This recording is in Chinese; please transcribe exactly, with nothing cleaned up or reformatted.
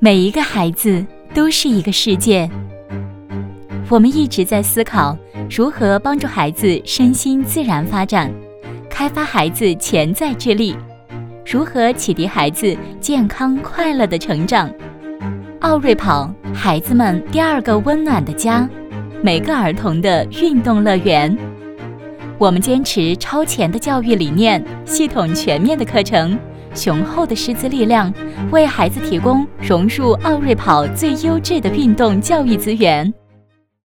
每一个孩子都是一个世界。我们一直在思考如何帮助孩子身心自然发展，开发孩子潜在智力，如何启迪孩子健康快乐的成长。奥瑞跑，孩子们第二个温暖的家，每个儿童的运动乐园。我们坚持超前的教育理念，系统全面的课程，雄厚的师资力量，为孩子提供融入奥瑞跑最优质的运动教育资源。